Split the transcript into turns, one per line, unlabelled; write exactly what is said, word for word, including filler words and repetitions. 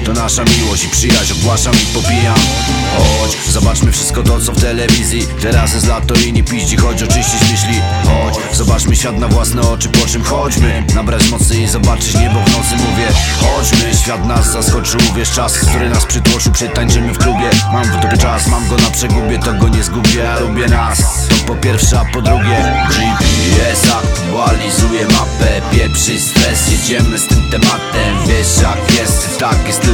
to nasza miłość i przyjaźń. Ogłaszam i popijam. Chodź, zobaczmy wszystko to co w telewizji. Teraz jest lato i nie piździ, chodź oczyścić myśli. Chodź, zobaczmy świat na własne oczy, po czym chodźmy nabrać mocy i zobaczyć niebo w nocy. Mówię, chodźmy, świat nas zaskoczył. Wiesz, czas, który nas przytłoszył, przytańczymy w klubie. Mam w dupie czas, mam go na przegubie, to go nie zgubię, ja lubię nas. To po pierwsze, a po drugie G P S aktualizuje mapę. Pieprzy stres, jedziemy z tym tematem. Wiesz jak jest, tak jest.